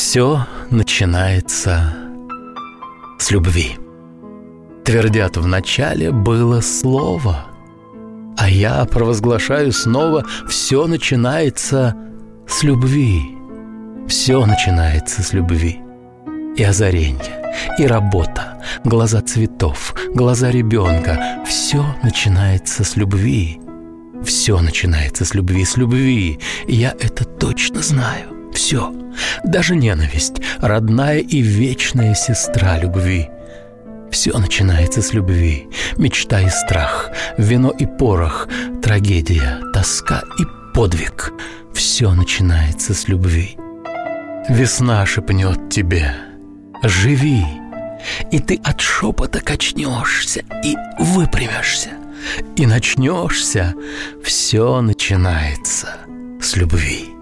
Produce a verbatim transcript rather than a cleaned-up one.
Все начинается с любви. Твердят, в начале было слово, а я провозглашаю снова: все начинается с любви. Все начинается с любви. И озаренье, и работа, глаза цветов, глаза ребенка. Все начинается с любви. Все начинается с любви, с любви. И я это точно знаю. Все, даже ненависть, родная и вечная сестра любви. Все начинается с любви. Мечта и страх, вино и порох, трагедия, тоска и подвиг. Все начинается с любви. Весна шепнет тебе: живи. И ты от шепота качнешься и выпрямишься, и начнешься. Все начинается с любви.